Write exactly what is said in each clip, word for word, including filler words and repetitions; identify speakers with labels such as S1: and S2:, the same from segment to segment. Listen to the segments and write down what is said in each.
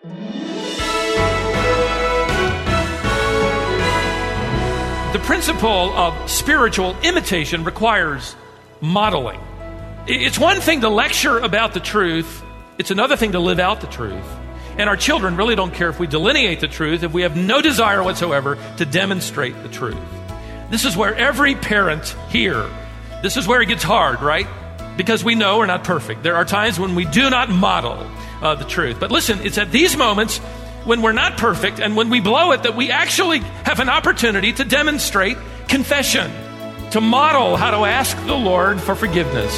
S1: The principle of spiritual imitation requires modeling. It's one thing to lecture about the truth. It's another thing to live out the truth. And our children really don't care if we delineate the truth, if we have no desire whatsoever to demonstrate the truth. This is where every parent here, this is where it gets hard, right? Because we know we're not perfect. There are times when we do not model uh, the truth. But listen, it's at these moments when we're not perfect and when we blow it that we actually have an opportunity to demonstrate confession, to model how to ask the Lord for forgiveness.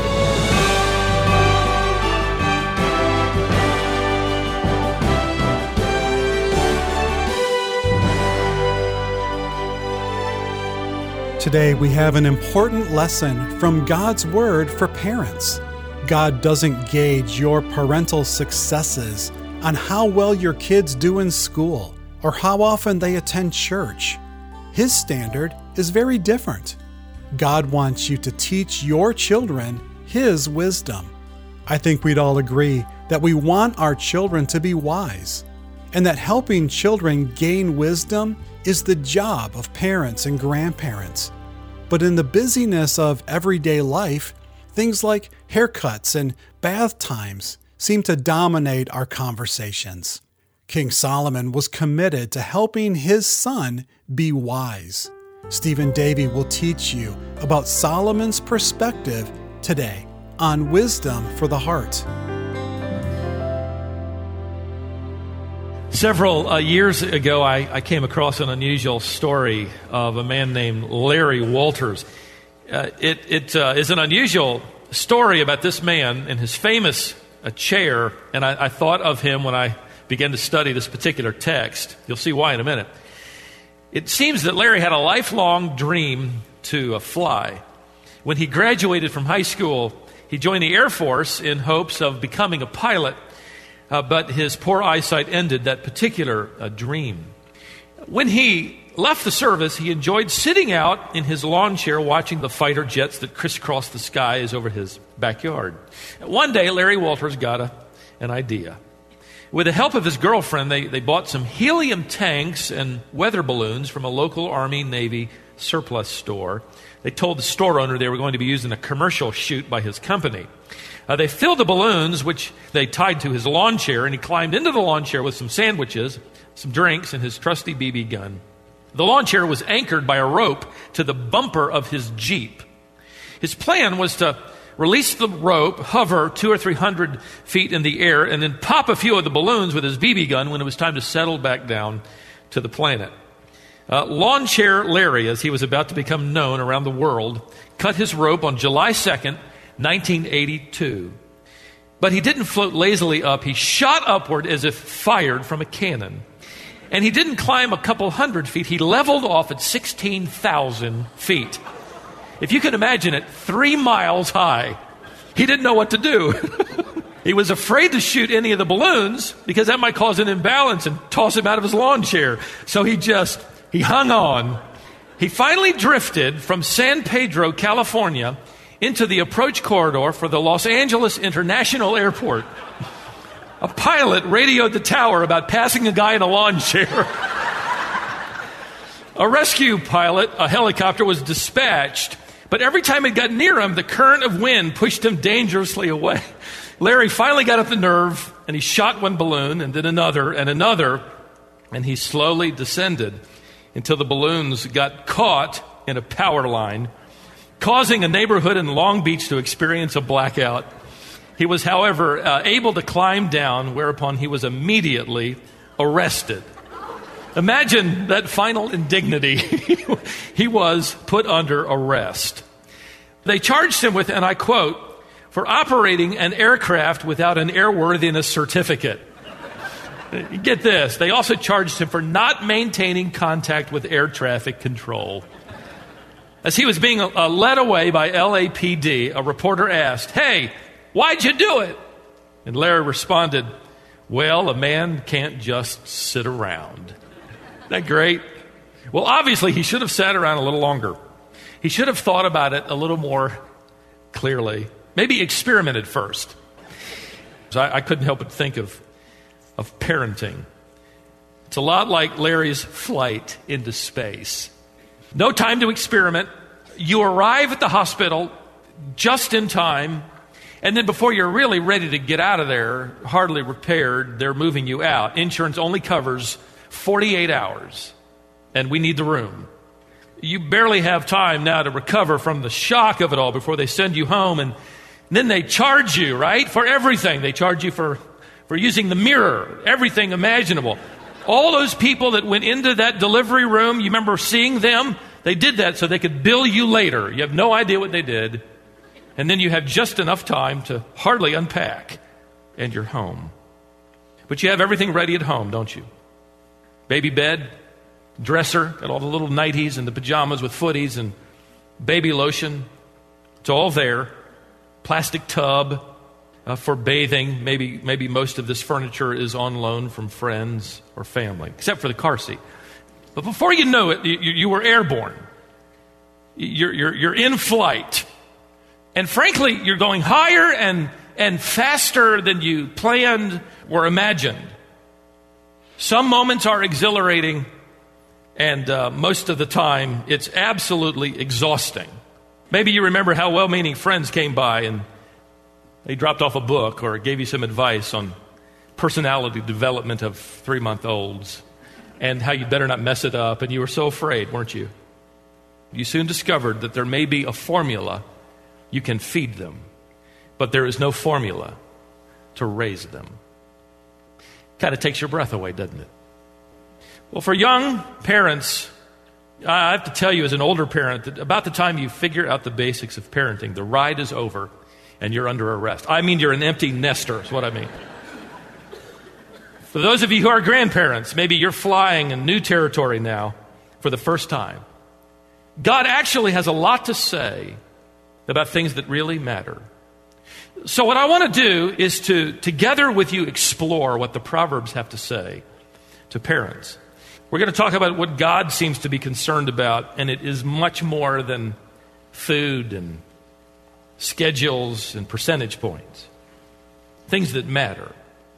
S2: Today we have an important lesson from God's Word for parents. God doesn't gauge your parental successes on how well your kids do in school or how often they attend church. His standard is very different. God wants you to teach your children His wisdom. I think we'd all agree that we want our children to be wise, and that helping children gain wisdom is the job of parents and grandparents. But in the busyness of everyday life, things like haircuts and bath times seem to dominate our conversations. King Solomon was committed to helping his son be wise. Stephen Davey will teach you about Solomon's perspective today on Wisdom for the Heart.
S1: Several uh, years ago, I, I came across an unusual story of a man named Larry Walters. Uh, it it uh, is an unusual story about this man and his famous uh, chair, and I, I thought of him when I began to study this particular text. You'll see why in a minute. It seems that Larry had a lifelong dream to uh, fly. When he graduated from high school, he joined the Air Force in hopes of becoming a pilot. Uh, but his poor eyesight ended that particular uh, dream. When he left the service, he enjoyed sitting out in his lawn chair watching the fighter jets that crisscrossed the skies over his backyard. One day, Larry Walters got a, an idea. With the help of his girlfriend, they, they bought some helium tanks and weather balloons from a local Army Navy surplus store. They told the store owner they were going to be used in a commercial shoot by his company. Uh, they filled the balloons, which they tied to his lawn chair, and he climbed into the lawn chair with some sandwiches, some drinks, and his trusty B B gun. The lawn chair was anchored by a rope to the bumper of his Jeep. His plan was to release the rope, hover two or three hundred feet in the air, and then pop a few of the balloons with his B B gun when it was time to settle back down to the planet. Uh, Lawn Chair Larry, as he was about to become known around the world, cut his rope on July second, nineteen eighty-two. But he didn't float lazily up. He shot upward as if fired from a cannon. And he didn't climb a couple hundred feet. He leveled off at sixteen thousand feet. If you can imagine it, three miles high. He didn't know what to do. He was afraid to shoot any of the balloons because that might cause an imbalance and toss him out of his lawn chair. So he just, he hung on. He finally drifted from San Pedro, California, into the approach corridor for the Los Angeles International Airport. A pilot radioed the tower about passing a guy in a lawn chair. A rescue pilot, a helicopter, was dispatched, but every time it got near him, the current of wind pushed him dangerously away. Larry finally got up the nerve, and he shot one balloon, and then another, and another, and he slowly descended until the balloons got caught in a power line, causing a neighborhood in Long Beach to experience a blackout. He was, however, uh, able to climb down, whereupon he was immediately arrested. Imagine that final indignity. He was put under arrest. They charged him with, and I quote, for operating an aircraft without an airworthiness certificate. Get this, they also charged him for not maintaining contact with air traffic control. As he was being uh, led away by L A P D, a reporter asked, "Hey, why'd you do it?" And Larry responded, "Well, a man can't just sit around." Isn't that great? Well, obviously, he should have sat around a little longer. He should have thought about it a little more clearly. Maybe experimented first. So I, I couldn't help but think of of parenting. It's a lot like Larry's flight into space. No time to experiment. You arrive at the hospital just in time, and then before you're really ready to get out of there, hardly repaired, they're moving you out. Insurance only covers forty-eight hours, and we need the room. You barely have time now to recover from the shock of it all before they send you home, and then they charge you, right, for everything. They charge you for, for using the mirror, everything imaginable. All those people that went into that delivery room, you remember seeing them? They did that so they could bill you later. You have no idea what they did. And then you have just enough time to hardly unpack, and you're home. But you have everything ready at home, don't you? Baby bed, dresser, got all the little nighties and the pajamas with footies and baby lotion. It's all there. Plastic tub uh, for bathing. Maybe maybe most of this furniture is on loan from friends or family, except for the car seat. But before you know it, you, you were airborne. You're, you're, you're in flight. And frankly, you're going higher and, and faster than you planned or imagined. Some moments are exhilarating, and uh, most of the time, it's absolutely exhausting. Maybe you remember how well-meaning friends came by and they dropped off a book or gave you some advice on personality development of three-month-olds and how you better not mess it up, and you were so afraid, weren't you? You soon discovered that there may be a formula you can feed them, but there is no formula to raise them. Kind of takes your breath away, doesn't it? Well, for young parents, I have to tell you as an older parent that about the time you figure out the basics of parenting, the ride is over and you're under arrest. I mean, you're an empty nester is what I mean. For those of you who are grandparents, maybe you're flying in new territory now for the first time. God actually has a lot to say about things that really matter. So what I want to do is to together with you explore what the Proverbs have to say to parents. We're going to talk about what God seems to be concerned about, and it is much more than food and schedules and percentage points. Things that matter.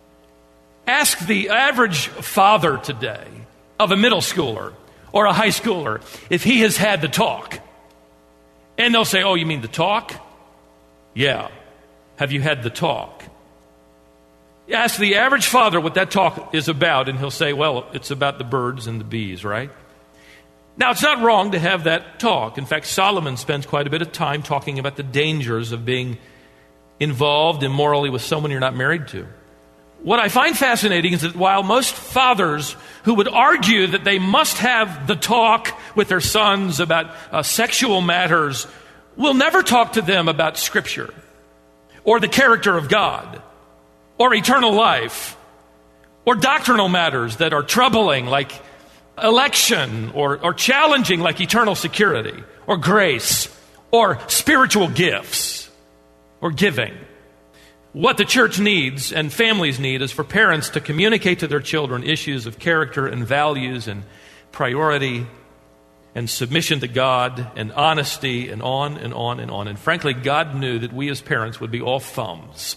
S1: Ask the average father today of a middle schooler or a high schooler if he has had the talk. And they'll say, oh, you mean the talk? Yeah. Have you had the talk? Ask the average father what that talk is about, and he'll say, well, it's about the birds and the bees, right? Now, it's not wrong to have that talk. In fact, Solomon spends quite a bit of time talking about the dangers of being involved immorally with someone you're not married to. What I find fascinating is that while most fathers who would argue that they must have the talk with their sons about uh, sexual matters will never talk to them about Scripture or the character of God or eternal life or doctrinal matters that are troubling like election or, or challenging like eternal security or grace or spiritual gifts or giving. What the church needs and families need is for parents to communicate to their children issues of character and values and priority and submission to God and honesty and on and on and on. And frankly, God knew that we as parents would be all thumbs.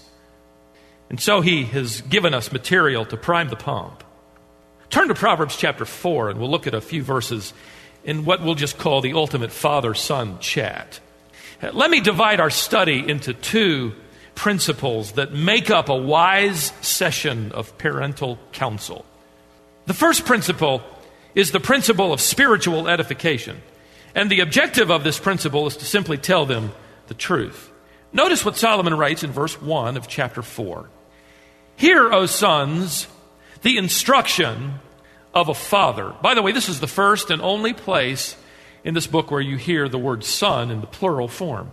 S1: And so He has given us material to prime the pump. Turn to Proverbs chapter four, and we'll look at a few verses in what we'll just call the ultimate father-son chat. Let me divide our study into two principles that make up a wise session of parental counsel. The first principle is the principle of spiritual edification. And the objective of this principle is to simply tell them the truth. Notice what Solomon writes in verse one of chapter four. Hear, O sons, the instruction of a father. By the way, this is the first and only place in this book where you hear the word son in the plural form.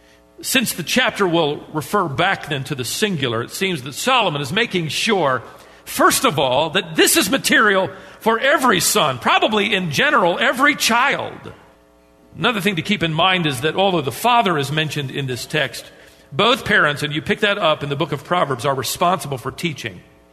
S1: Since the chapter will refer back then to the singular, it seems that Solomon is making sure, first of all, that this is material for every son, probably in general, every child. Another thing to keep in mind is that although the father is mentioned in this text, both parents, and you pick that up in the book of Proverbs, are responsible for teaching.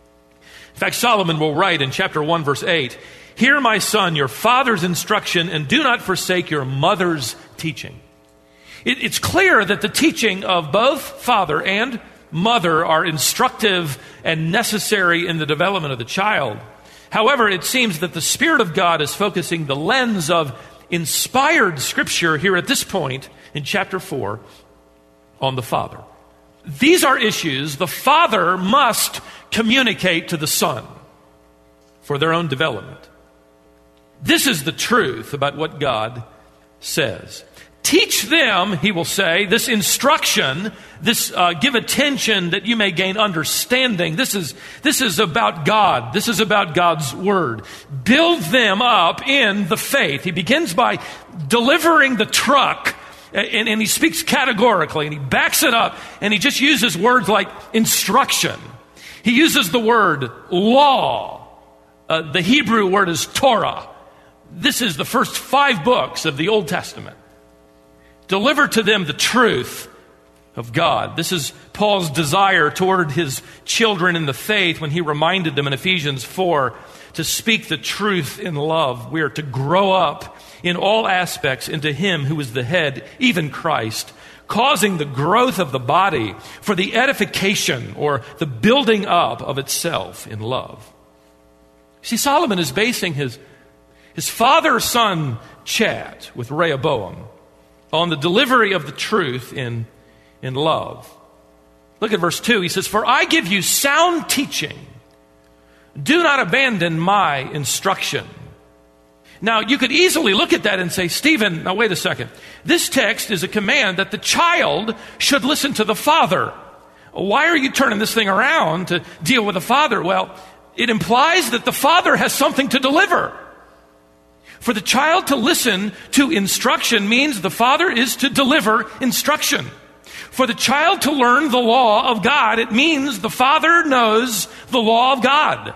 S1: In fact, Solomon will write in chapter one, verse eight, "Hear, my son, your father's instruction, and do not forsake your mother's teaching." It, it's clear that the teaching of both father and mother are instructive and necessary in the development of the child. However, it seems that the Spirit of God is focusing the lens of inspired Scripture here at this point in chapter four on the Father. These are issues the Father must communicate to the Son for their own development. This is the truth about what God says. Teach them, he will say, this instruction, this uh, give attention that you may gain understanding. This is, this is about God. This is about God's Word. Build them up in the faith. He begins by delivering the truck, and, and he speaks categorically, and he backs it up, and he just uses words like instruction. He uses the word law. Uh, the Hebrew word is Torah. This is the first five books of the Old Testament. Deliver to them the truth of God. This is Paul's desire toward his children in the faith when he reminded them in Ephesians four to speak the truth in love. We are to grow up in all aspects into him who is the head, even Christ, causing the growth of the body for the edification or the building up of itself in love. See, Solomon is basing his, his father-son chat with Rehoboam on the delivery of the truth in, in love. Look at verse two. He says, "For I give you sound teaching. Do not abandon my instruction." Now, you could easily look at that and say, Stephen, now wait a second. This text is a command that the child should listen to the father. Why are you turning this thing around to deal with the father? Well, it implies that the father has something to deliver. For the child to listen to instruction means the father is to deliver instruction. For the child to learn the law of God, it means the father knows the law of God.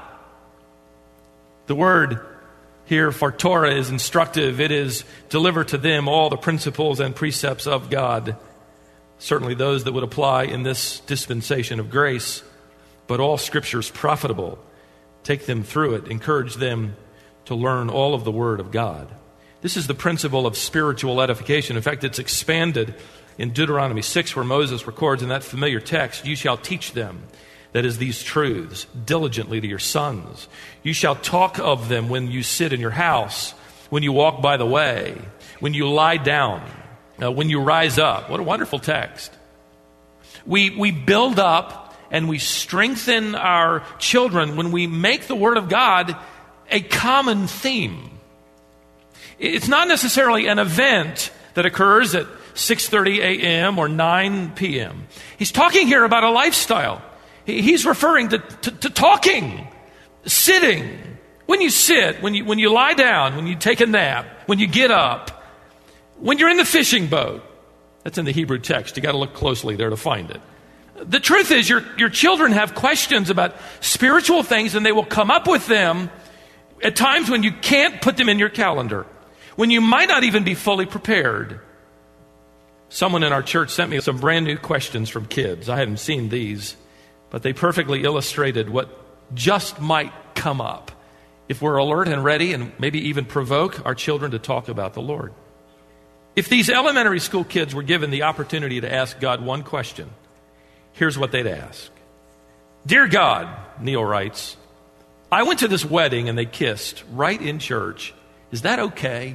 S1: The word here for Torah is instructive. It is deliver to them all the principles and precepts of God. Certainly those that would apply in this dispensation of grace. But all Scripture is profitable. Take them through it. Encourage them to learn all of the Word of God. This is the principle of spiritual edification. In fact, it's expanded in Deuteronomy six, where Moses records in that familiar text, "You shall teach them," that is, these truths, "diligently to your sons. You shall talk of them when you sit in your house, when you walk by the way, when you lie down, uh, when you rise up." What a wonderful text. We, we build up and we strengthen our children when we make the Word of God a common theme. It's not necessarily an event that occurs at six thirty a.m. or nine p.m. He's talking here about a lifestyle. He's referring to, to, to talking, sitting. When you sit, when you, when you lie down, when you take a nap, when you get up, when you're in the fishing boat. That's in the Hebrew text. You got to look closely there to find it. The truth is your, your children have questions about spiritual things, and they will come up with them at times when you can't put them in your calendar, when you might not even be fully prepared. Someone in our church sent me some brand new questions from kids. I hadn't seen these, but they perfectly illustrated what just might come up if we're alert and ready and maybe even provoke our children to talk about the Lord. If these elementary school kids were given the opportunity to ask God one question, here's what they'd ask. "Dear God," Neil writes, "I went to this wedding and they kissed right in church. Is that okay?"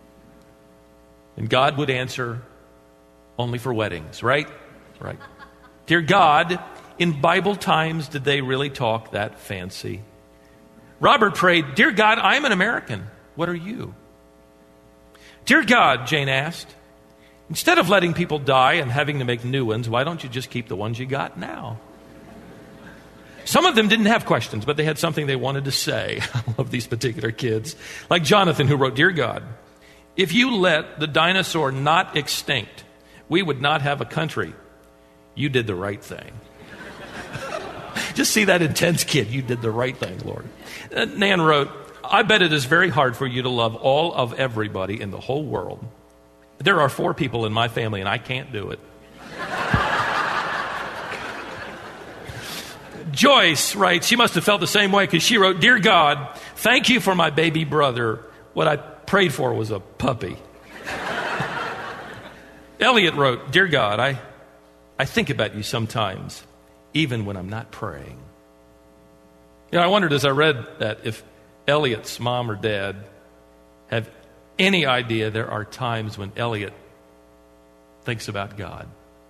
S1: And God would answer, "Only for weddings," right? Right. "Dear God, in Bible times, did they really talk that fancy?" Robert prayed, "Dear God, I'm an American. What are you?" "Dear God," Jane asked, "instead of letting people die and having to make new ones, why don't you just keep the ones you got now?" Some of them didn't have questions, but they had something they wanted to say. I love these particular kids. Like Jonathan, who wrote, "Dear God, if you let the dinosaur not extinct, we would not have a country. You did the right thing." Just see that intense kid. You did the right thing, Lord. Uh, Nan wrote, "I bet it is very hard for you to love all of everybody in the whole world. There are four people in my family, and I can't do it." Joyce writes, she must have felt the same way because she wrote, "Dear God, thank you for my baby brother. What I prayed for was a puppy." Elliot wrote, "Dear God, I, I think about you sometimes. even when I'm not praying. You know, I wondered as I read that if Elliot's mom or dad have any idea there are times when Elliot thinks about God.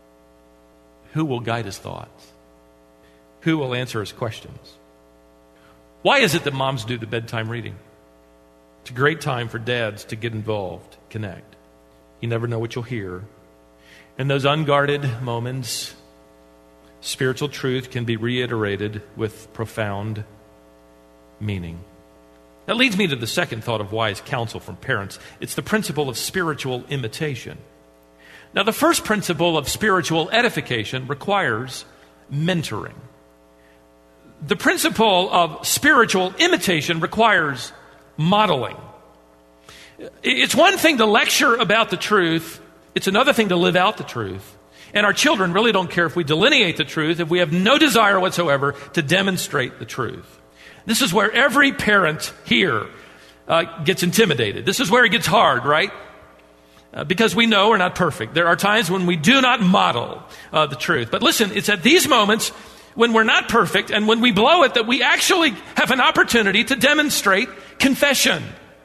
S1: Who will guide his thoughts? Who will answer his questions? Why is it that moms do the bedtime reading? It's a great time for dads to get involved, connect. You never know what you'll hear. In those unguarded moments, spiritual truth can be reiterated with profound meaning. That leads me to the second thought of wise counsel from parents. It's the principle of spiritual imitation. Now, the first principle of spiritual edification requires mentoring. The principle of spiritual imitation requires modeling. It's one thing to lecture about the truth. It's another thing to live out the truth. And our children really don't care if we delineate the truth, if we have no desire whatsoever to demonstrate the truth. This is where every parent here uh, gets intimidated. This is where it gets hard, right? Uh, because we know we're not perfect. There are times when we do not model uh, the truth. But listen, it's at these moments when we're not perfect and when we blow it that we actually have an opportunity to demonstrate confession,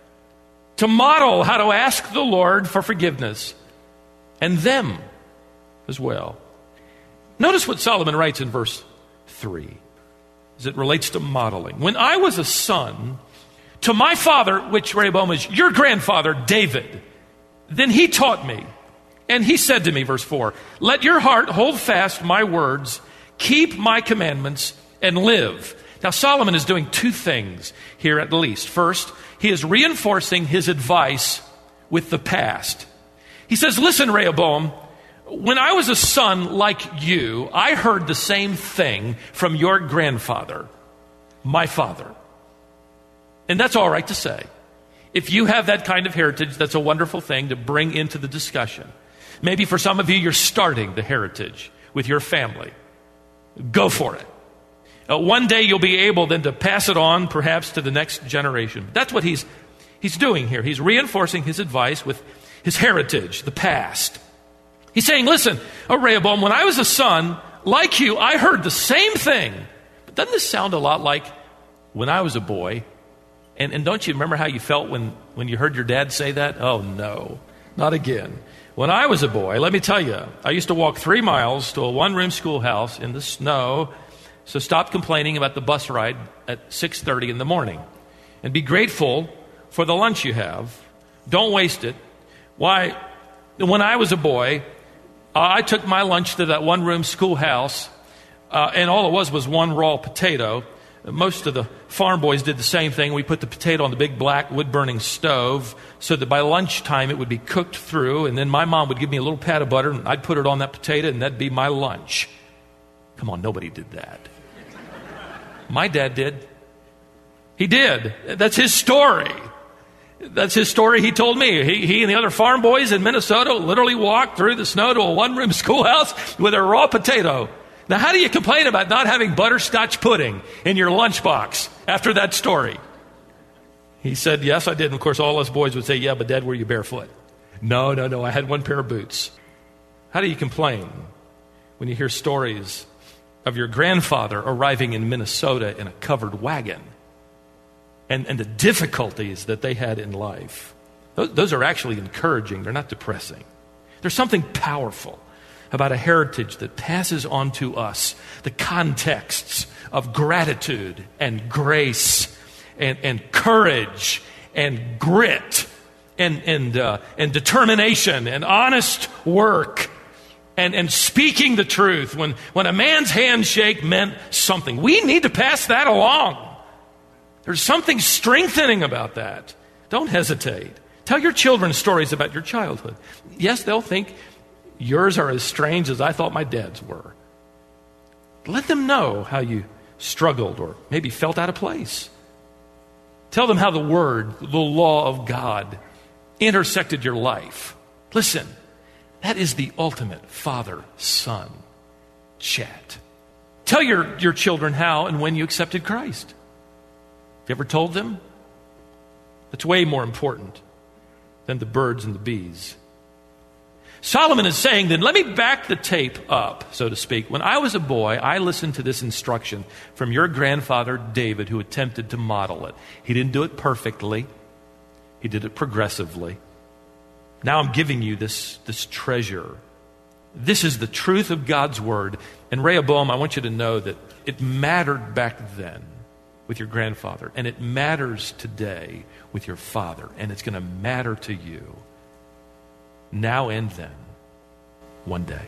S1: to model how to ask the Lord for forgiveness, and them as well. Notice what Solomon writes in verse three as it relates to modeling. When I was a son to my father, which Rehoboam is your grandfather, David, then he taught me, and he said to me, verse four, let your heart hold fast my words, keep my commandments, and live. Now Solomon is doing two things here at least. First, he is reinforcing his advice with the past. He says, listen, Rehoboam, when I was a son like you, I heard the same thing from your grandfather, my father. And that's all right to say. If you have that kind of heritage, that's a wonderful thing to bring into the discussion. Maybe for some of you, you're starting the heritage with your family. Go for it. Uh, one day you'll be able then to pass it on perhaps to the next generation. That's what he's he's doing here. He's reinforcing his advice with his heritage, the past. He's saying, listen, oh, Rehoboam, when I was a son, like you, I heard the same thing. But doesn't this sound a lot like when I was a boy? And, and don't you remember how you felt when, when you heard your dad say that? Oh, no, not again. When I was a boy, let me tell you, I used to walk three miles to a one-room schoolhouse in the snow, so stop complaining about the bus ride at six thirty in the morning. And be grateful for the lunch you have. Don't waste it. Why, when I was a boy, uh, I took my lunch to that one-room schoolhouse, uh, and all it was was one raw potato. Most of the farm boys did the same thing. We put the potato on the big black wood-burning stove so that by lunchtime it would be cooked through, and then my mom would give me a little pat of butter, and I'd put it on that potato, and that'd be my lunch. Come on, nobody did that. My dad did. He did. That's his story. That's his story he told me. He, he and the other farm boys in Minnesota literally walked through the snow to a one-room schoolhouse with a raw potato. Now, how do you complain about not having butterscotch pudding in your lunchbox after that story? He said, yes, I did. And of course, all us boys would say, yeah, but Dad, were you barefoot? No, no, no, I had one pair of boots. How do you complain when you hear stories of your grandfather arriving in Minnesota in a covered wagon and, and the difficulties that they had in life? Those, those are actually encouraging. They're not depressing. There's something powerful about a heritage that passes on to us the contexts of gratitude and grace and, and courage and grit and, and, uh, and determination and honest work and, and speaking the truth when, when a man's handshake meant something. We need to pass that along. There's something strengthening about that. Don't hesitate. Tell your children stories about your childhood. Yes, they'll think yours are as strange as I thought my dad's were. Let them know how you struggled or maybe felt out of place. Tell them how the Word, the law of God, intersected your life. Listen, that is the ultimate father-son chat. Tell your, your children how and when you accepted Christ. Have you ever told them? That's way more important than the birds and the bees. Solomon is saying, then let me back the tape up, so to speak. When I was a boy, I listened to this instruction from your grandfather, David, who attempted to model it. He didn't do it perfectly. He did it progressively. Now I'm giving you this, this treasure. This is the truth of God's word. And Rehoboam, I want you to know that it mattered back then with your grandfather, and it matters today with your father, and it's going to matter to you now and then, one day.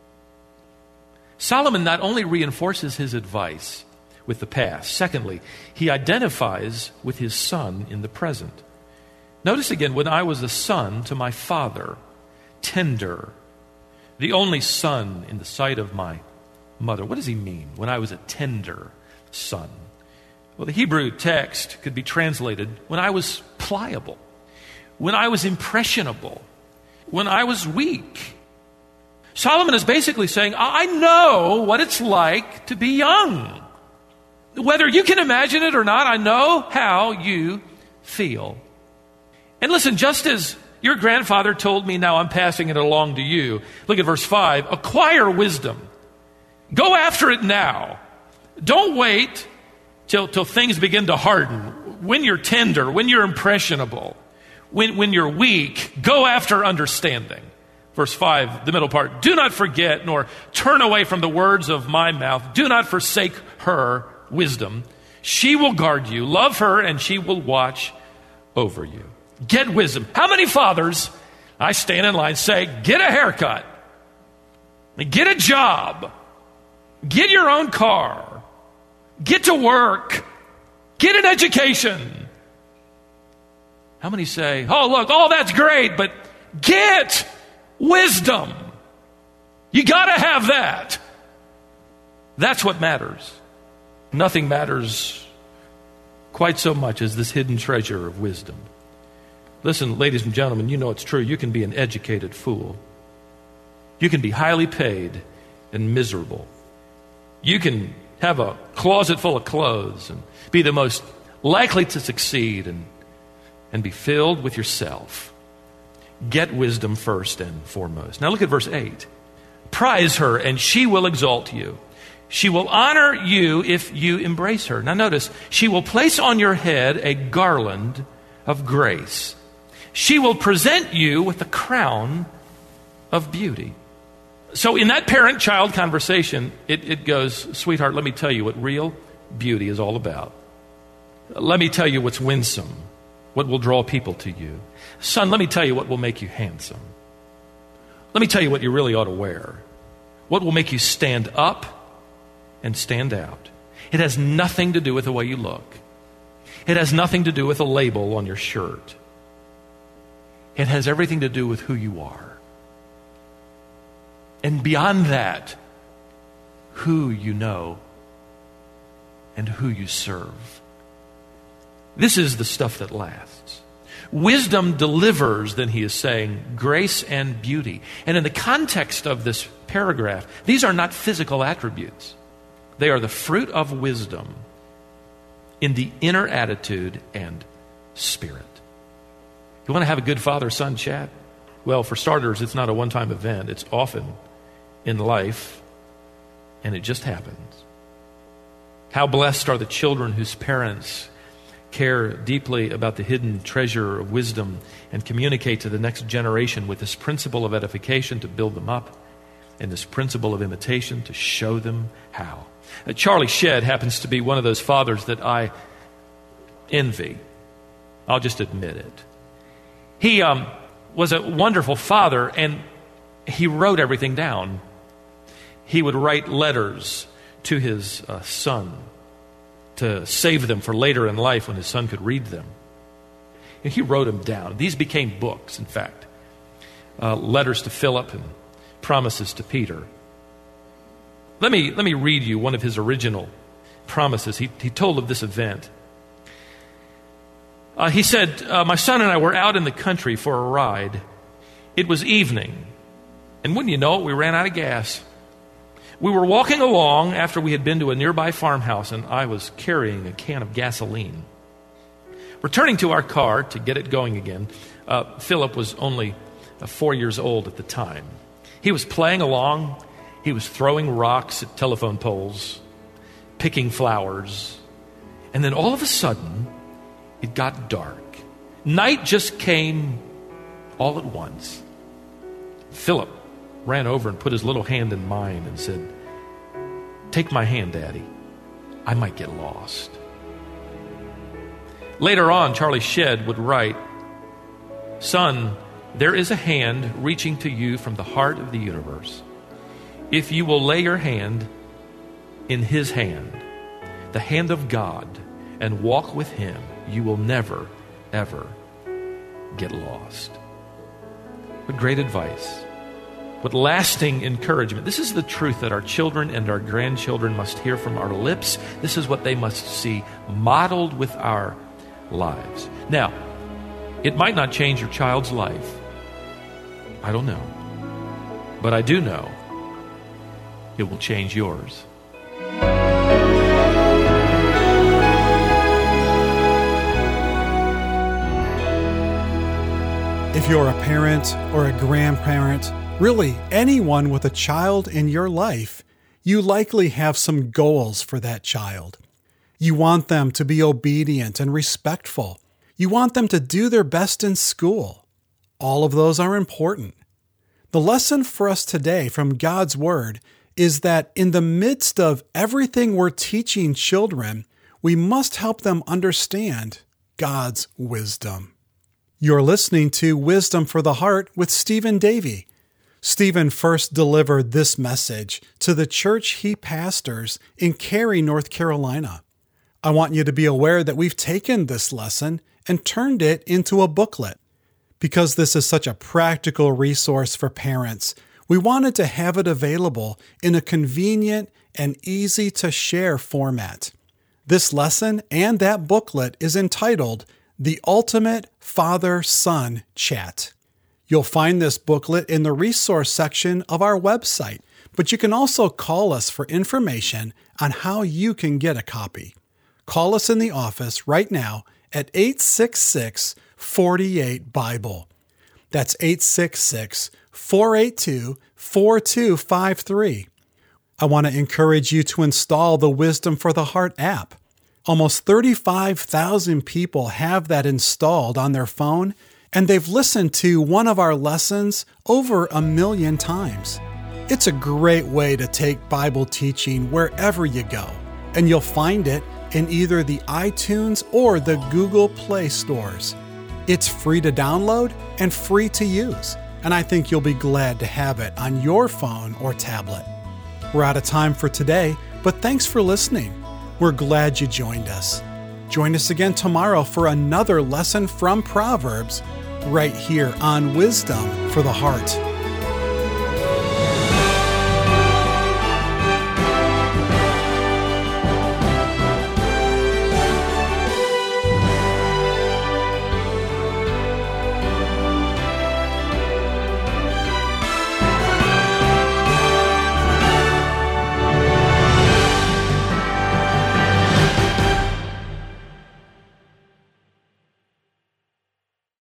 S1: Solomon not only reinforces his advice with the past, secondly, he identifies with his son in the present. Notice again, when I was a son to my father, tender, the only son in the sight of my mother. What does he mean, when I was a tender son? Well, the Hebrew text could be translated, when I was pliable, when I was impressionable, when I was weak. Solomon is basically saying, I know what it's like to be young. Whether you can imagine it or not, I know how you feel. And listen, just as your grandfather told me, now I'm passing it along to you. Look at verse five. Acquire wisdom. Go after it now. Don't wait till, till things begin to harden. When you're tender, when you're impressionable, when, when you're weak, go after understanding. Verse five, the middle part. Do not forget nor turn away from the words of my mouth. Do not forsake her wisdom. She will guard you. Love her and she will watch over you. Get wisdom. How many fathers, I stand in line, say, get a haircut, get a job, get your own car, get to work, get an education. How many say, oh, look, all that's great, but get wisdom. You got to have that. That's what matters. Nothing matters quite so much as this hidden treasure of wisdom. Listen, ladies and gentlemen, you know it's true. You can be an educated fool. You can be highly paid and miserable. You can have a closet full of clothes and be the most likely to succeed and, and be filled with yourself. Get wisdom first and foremost. Now look at verse eight. Prize her and she will exalt you. She will honor you if you embrace her. Now notice, she will place on your head a garland of grace. She will present you with a crown of beauty. So in that parent-child conversation, it, it goes, sweetheart, let me tell you what real beauty is all about. Let me tell you what's winsome, what will draw people to you. Son, let me tell you what will make you handsome. Let me tell you what you really ought to wear. What will make you stand up and stand out. It has nothing to do with the way you look. It has nothing to do with a label on your shirt. It has everything to do with who you are. And beyond that, who you know and who you serve. This is the stuff that lasts. Wisdom delivers, then he is saying, grace and beauty. And in the context of this paragraph, these are not physical attributes. They are the fruit of wisdom in the inner attitude and spirit. You want to have a good father-son chat? Well, for starters, it's not a one-time event. It's often in life, and it just happens. How blessed are the children whose parents care deeply about the hidden treasure of wisdom and communicate to the next generation with this principle of edification to build them up and this principle of imitation to show them how. Uh, Charlie Shedd happens to be one of those fathers that I envy. I'll just admit it. He um, was a wonderful father, and he wrote everything down. He would write letters to his uh, son to save them for later in life when his son could read them. And he wrote them down. These became books, in fact. Uh, letters to Philip and promises to Peter. Let me, let me read you one of his original promises. He, he told of this event. Uh, he said, uh, my son and I were out in the country for a ride. It was evening. And wouldn't you know it, we ran out of gas. We were walking along after we had been to a nearby farmhouse, and I was carrying a can of gasoline. Returning to our car to get it going again, uh, Philip was only uh, four years old at the time. He was playing along. He was throwing rocks at telephone poles, picking flowers. And then all of a sudden, it got dark. Night just came all at once. Philip ran over and put his little hand in mine and said, "Take my hand, Daddy. I might get lost." Later on, Charlie Shedd would write, "Son, there is a hand reaching to you from the heart of the universe. If you will lay your hand in his hand, the hand of God, and walk with him, you will never, ever get lost." What great advice. What lasting encouragement. This is the truth that our children and our grandchildren must hear from our lips. This is what they must see modeled with our lives. Now, it might not change your child's life. I don't know. But I do know it will change yours.
S2: If you're a parent or a grandparent, really anyone with a child in your life, you likely have some goals for that child. You want them to be obedient and respectful. You want them to do their best in school. All of those are important. The lesson for us today from God's Word is that in the midst of everything we're teaching children, we must help them understand God's wisdom. You're listening to Wisdom for the Heart with Stephen Davey. Stephen first delivered this message to the church he pastors in Cary, North Carolina. I want you to be aware that we've taken this lesson and turned it into a booklet. Because this is such a practical resource for parents, we wanted to have it available in a convenient and easy-to-share format. This lesson and that booklet is entitled The Ultimate Father-Son Chat. You'll find this booklet in the resource section of our website, but you can also call us for information on how you can get a copy. Call us in the office right now at eight six six, four eight, Bible. That's eight six six, four eight two, four two five three. I want to encourage you to install the Wisdom for the Heart app. Almost thirty-five thousand people have that installed on their phone, and they've listened to one of our lessons over a million times. It's a great way to take Bible teaching wherever you go, and you'll find it in either the iTunes or the Google Play stores. It's free to download and free to use, and I think you'll be glad to have it on your phone or tablet. We're out of time for today, but thanks for listening. We're glad you joined us. Join us again tomorrow for another lesson from Proverbs right here on Wisdom for the Heart.